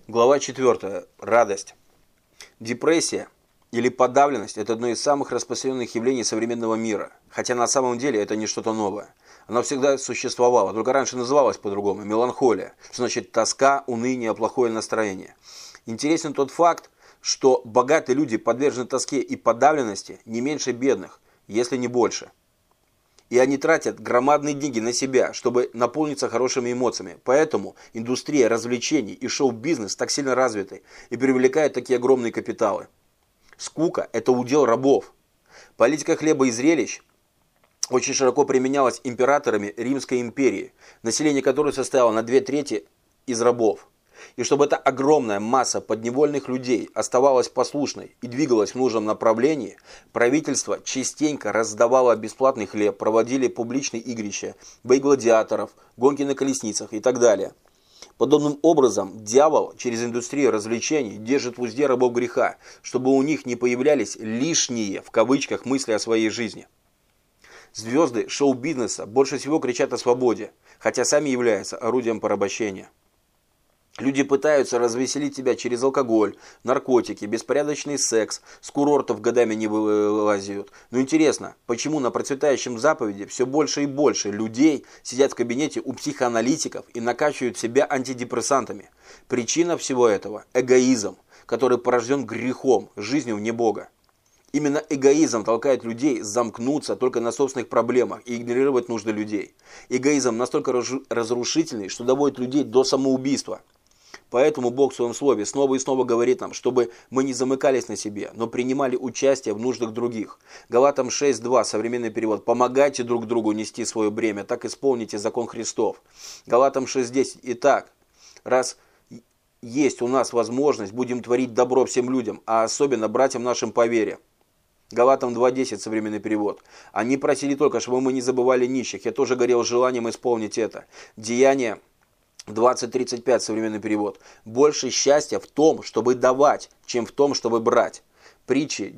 Глава 4. Радость. Депрессия или подавленность – это одно из самых распространенных явлений современного мира. Хотя на самом деле это не что-то новое. Оно всегда существовало, только раньше называлось по-другому – меланхолия, что значит тоска, уныние, плохое настроение. Интересен тот факт, что богатые люди подвержены тоске и подавленности не меньше бедных, если не больше. И они тратят громадные деньги на себя, чтобы наполниться хорошими эмоциями. Поэтому индустрия развлечений и шоу-бизнес так сильно развиты и привлекают такие огромные капиталы. Скука – это удел рабов. Политика хлеба и зрелищ очень широко применялась императорами Римской империи, население которой состояло на 2/3 из рабов. И чтобы эта огромная масса подневольных людей оставалась послушной и двигалась в нужном направлении, правительство частенько раздавало бесплатный хлеб, проводили публичные игрища, бои гладиаторов, гонки на колесницах и так далее. Подобным образом дьявол через индустрию развлечений держит в узде рабов греха, чтобы у них не появлялись «лишние» в кавычках мысли о своей жизни. Звезды шоу-бизнеса больше всего кричат о свободе, хотя сами являются орудием порабощения. Люди пытаются развеселить тебя через алкоголь, наркотики, беспорядочный секс, с курортов годами не вылазят. Но интересно, почему на процветающем Западе все больше и больше людей сидят в кабинете у психоаналитиков и накачивают себя антидепрессантами? Причина всего этого – эгоизм, который порожден грехом, жизнью вне Бога. Именно эгоизм толкает людей замкнуться только на собственных проблемах и игнорировать нужды людей. Эгоизм настолько разрушительный, что доводит людей до самоубийства. Поэтому Бог в своем слове снова и снова говорит нам, чтобы мы не замыкались на себе, но принимали участие в нуждах других. Галатам 6:2, современный перевод. «Помогайте друг другу нести свое бремя, так исполните закон Христов». Галатам 6:10. Итак, раз есть у нас возможность, будем творить добро всем людям, а особенно братьям нашим по вере. Галатам 2:10, современный перевод. Они просили только, чтобы мы не забывали нищих. Я тоже горел желанием исполнить это. Деяние 20:35, современный перевод. Больше счастья в том, чтобы давать, чем в том, чтобы брать. Притчи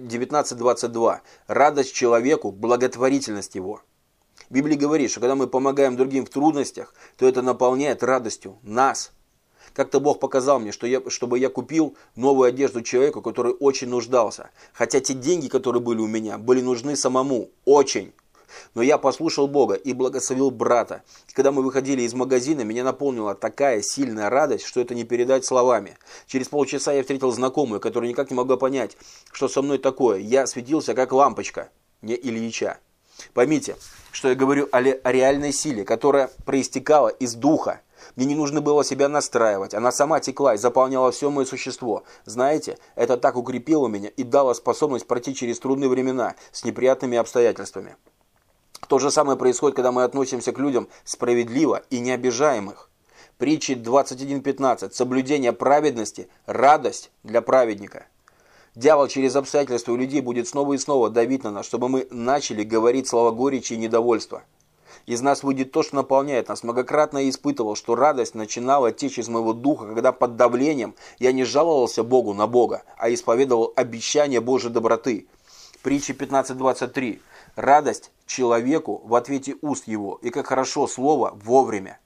19:22. Радость человеку, благотворительность его. Библия говорит, что когда мы помогаем другим в трудностях, то это наполняет радостью нас. Как-то Бог показал мне, чтобы я купил новую одежду человеку, который очень нуждался. Хотя те деньги, которые были у меня, были нужны самому. Очень. Но я послушал Бога и благословил брата. И когда мы выходили из магазина, меня наполнила такая сильная радость, что это не передать словами. Через полчаса я встретил знакомую, которая никак не могла понять, что со мной такое. Я светился как лампочка, не Ильича. Поймите, что я говорю о реальной силе, которая проистекала из духа. Мне не нужно было себя настраивать, она сама текла и заполняла все мое существо. Знаете, это так укрепило меня и дало способность пройти через трудные времена с неприятными обстоятельствами. То же самое происходит, когда мы относимся к людям справедливо и не обижаем их. Притчи 21:15. Соблюдение праведности – радость для праведника. Дьявол через обстоятельства у людей будет снова и снова давить на нас, чтобы мы начали говорить слова горечи и недовольства. Из нас выйдет то, что наполняет нас. Многократно я испытывал, что радость начинала течь из моего духа, когда под давлением я не жаловался Богу на Бога, а исповедовал обещания Божьей доброты. Притчи 15:23. Радость человеку в ответе уст его, и как хорошо слово вовремя.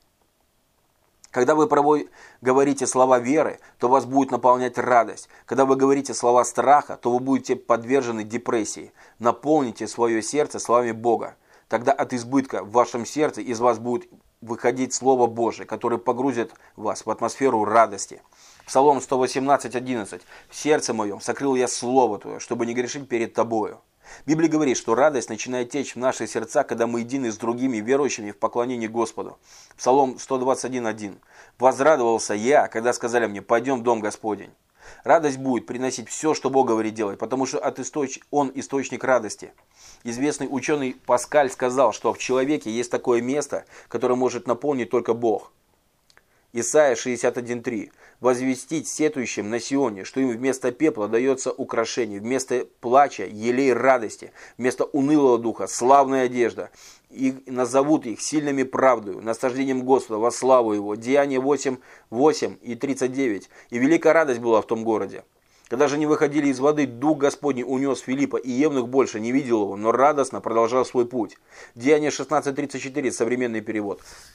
Когда вы говорите слова веры, то вас будет наполнять радость. Когда вы говорите слова страха, то вы будете подвержены депрессии. Наполните свое сердце словами Бога. Тогда от избытка в вашем сердце из вас будет выходить Слово Божие, которое погрузит вас в атмосферу радости. Псалом 118:11. «В сердце моем сокрыл я Слово Твое, чтобы не грешить перед Тобою». Библия говорит, что радость начинает течь в наши сердца, когда мы едины с другими верующими в поклонении Господу. Псалом 121:1. «Возрадовался я, когда сказали мне, пойдем в дом Господень». Радость будет приносить все, что Бог говорит делать, потому что Он источник радости. Известный ученый Паскаль сказал, что в человеке есть такое место, которое может наполнить только Бог. Исайя 61:3. «Возвестить сетующим на Сионе, что им вместо пепла дается украшение, вместо плача елей радости, вместо унылого духа славная одежда. И назовут их сильными правдою, наслаждением Господа во славу Его». Деяние 8:8 и 39. «И великая радость была в том городе. Когда же они выходили из воды, Дух Господний унес Филиппа, и евнух больше не видел его, но радостно продолжал свой путь». Деяние 16:34, современный перевод.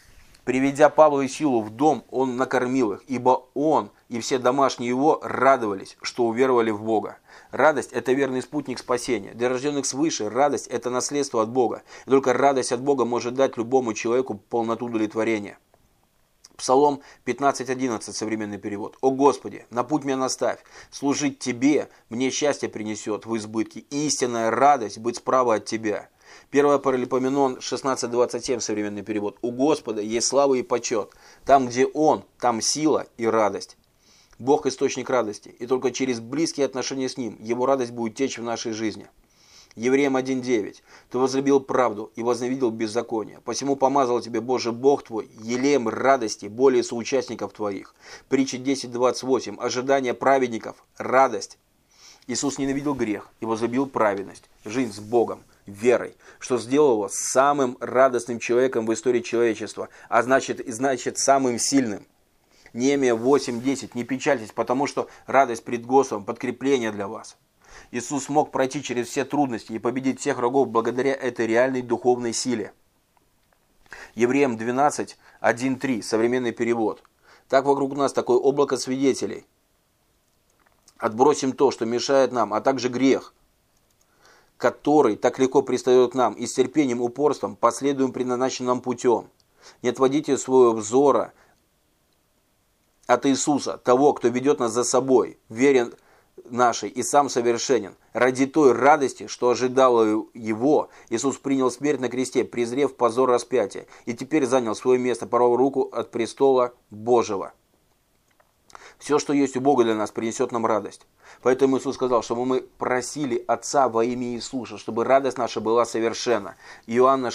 Приведя Павла и Силу в дом, он накормил их, ибо он и все домашние его радовались, что уверовали в Бога. Радость – это верный спутник спасения. Для рожденных свыше радость – это наследство от Бога. И только радость от Бога может дать любому человеку полноту удовлетворения. Псалом 15:11, современный перевод. «О Господи, на путь меня наставь, служить Тебе мне счастье принесет в избытке, и истинная радость быть справа от Тебя». 1 Паралипоменон 16:27, современный перевод. «У Господа есть слава и почет. Там, где Он, там сила и радость». Бог – источник радости, и только через близкие отношения с Ним Его радость будет течь в нашей жизни. Евреям 1:9. «Ты возлюбил правду и возненавидел беззаконие. Посему помазал тебе Боже Бог твой елеем радости более соучастников твоих». Притча 10:28. Ожидание праведников – радость. Иисус ненавидел грех и возлюбил праведность, жизнь с Богом, верой, что сделало его самым радостным человеком в истории человечества, а значит самым сильным. Неемия 8:10. «Не печальтесь, потому что радость пред Господом – подкрепление для вас». Иисус мог пройти через все трудности и победить всех врагов благодаря этой реальной духовной силе. Евреям 12:1-3, современный перевод. «Так вокруг нас такое облако свидетелей. Отбросим то, что мешает нам, а также грех, который так легко пристает к нам, и с терпением, упорством последуем предназначенным путем. Не отводите своего взора от Иисуса, того, кто ведет нас за собой, верен нашей и сам совершенен. Ради той радости, что ожидало его, Иисус принял смерть на кресте, презрев позор распятия, и теперь занял свое место по правую руку от престола Божьего». Все, что есть у Бога для нас, принесет нам радость. Поэтому Иисус сказал, чтобы мы просили Отца во имя Иисуса, чтобы радость наша была совершенна. Иоанна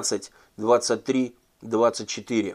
16:23-24.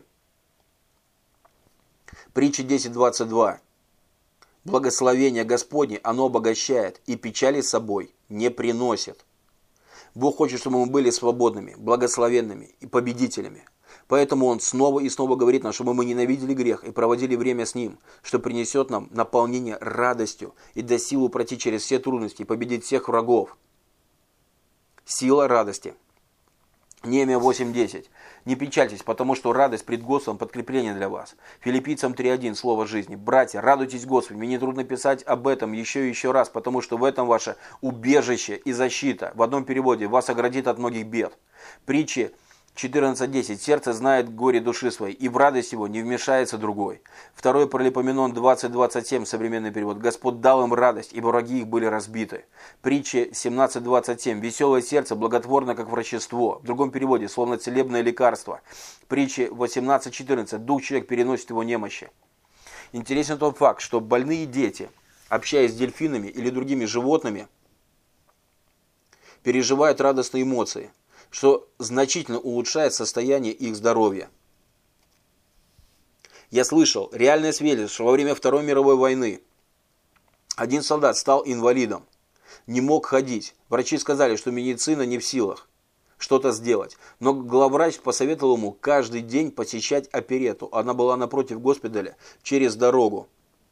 Притча 10:22. «Благословение Господне, оно обогащает, и печали с собой не приносит». Бог хочет, чтобы мы были свободными, благословенными и победителями. Поэтому Он снова и снова говорит нам, чтобы мы ненавидели грех и проводили время с Ним, что принесет нам наполнение радостью и даст силу пройти через все трудности и победить всех врагов. Сила радости. Неемия 8:10. «Не печальтесь, потому что радость пред Господом – подкрепление для вас». Филиппийцам 3:1, слово жизни. «Братья, радуйтесь Господу». Мне нетрудно писать об этом еще и еще раз, потому что в этом ваше убежище и защита. В одном переводе вас оградит от многих бед. Притчи 14:10. «Сердце знает горе души своей, и в радость его не вмешается другой». 2 Паралипоменон 20:27, современный перевод. «Господь дал им радость, ибо враги их были разбиты». Притчи 17:27. «Веселое сердце благотворно, как врачество». В другом переводе, словно целебное лекарство. Притчи 18:14. «Дух человек переносит его немощи». Интересен тот факт, что больные дети, общаясь с дельфинами или другими животными, переживают радостные эмоции, что значительно улучшает состояние их здоровья. Я слышал реальное свидетельство, что во время Второй мировой войны один солдат стал инвалидом, не мог ходить. Врачи сказали, что медицина не в силах что-то сделать. Но главврач посоветовал ему каждый день посещать оперетту. Она была напротив госпиталя, через дорогу.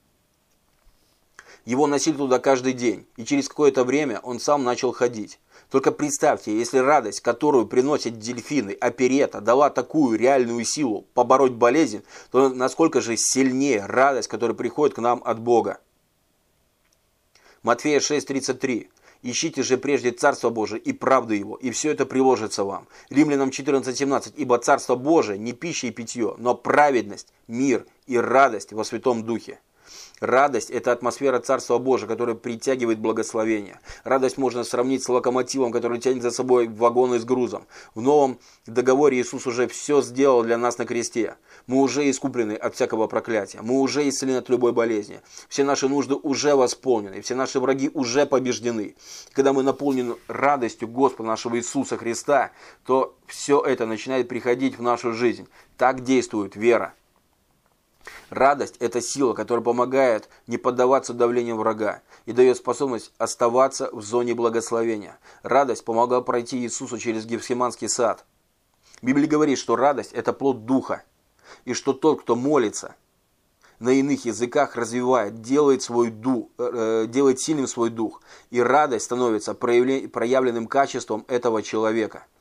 Его носили туда каждый день, и через какое-то время он сам начал ходить. Только представьте, если радость, которую приносят дельфины, оперетта, дала такую реальную силу побороть болезнь, то насколько же сильнее радость, которая приходит к нам от Бога. Матфея 6:33. «Ищите же прежде Царство Божие и правду Его, и все это приложится вам». Римлянам 14:17. «Ибо Царство Божие не пища и питье, но праведность, мир и радость во Святом Духе». Радость – это атмосфера Царства Божия, которая притягивает благословение. Радость можно сравнить с локомотивом, который тянет за собой вагоны с грузом. В Новом договоре Иисус уже все сделал для нас на кресте. Мы уже искуплены от всякого проклятия. Мы уже исцелены от любой болезни. Все наши нужды уже восполнены. Все наши враги уже побеждены. Когда мы наполнены радостью Господа нашего Иисуса Христа, то все это начинает приходить в нашу жизнь. Так действует вера. Радость – это сила, которая помогает не поддаваться давлению врага и дает способность оставаться в зоне благословения. Радость помогла пройти Иисусу через Гефсиманский сад. Библия говорит, что радость – это плод Духа, и что тот, кто молится на иных языках, развивает, делает сильным свой дух, и радость становится проявленным качеством этого человека.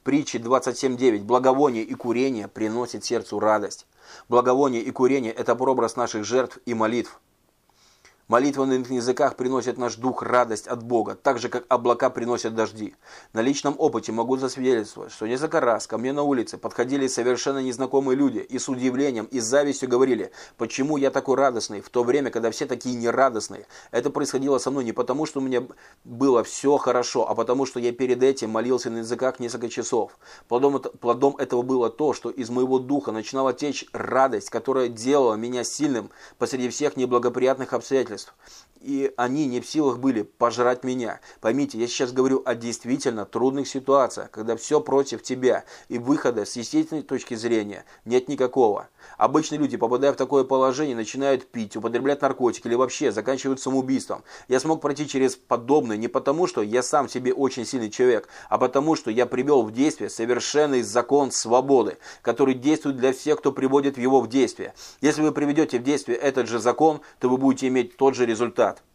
Притчи 27:9. Благовоние и курение приносит сердцу радость. Благовоние и курение – это прообраз наших жертв и молитв. Молитва на иных языках приносит наш дух радость от Бога, так же, как облака приносят дожди. На личном опыте могу засвидетельствовать, что несколько раз ко мне на улице подходили совершенно незнакомые люди и с удивлением и с завистью говорили, почему я такой радостный, в то время, когда все такие нерадостные. Это происходило со мной не потому, что у меня было все хорошо, а потому, что я перед этим молился на языках несколько часов. Плодом этого было то, что из моего духа начинала течь радость, которая делала меня сильным посреди всех неблагоприятных обстоятельств. И они не в силах были пожрать меня. Поймите, я сейчас говорю о действительно трудных ситуациях, когда все против тебя, и выхода с естественной точки зрения нет никакого. Обычные люди, попадая в такое положение, начинают пить, употреблять наркотики или вообще заканчивают самоубийством. Я смог пройти через подобное не потому, что я сам себе очень сильный человек, а потому, что я привел в действие совершенный закон свободы, который действует для всех, кто приводит его в действие. Если вы приведете в действие этот же закон, то вы будете иметь тот же результат.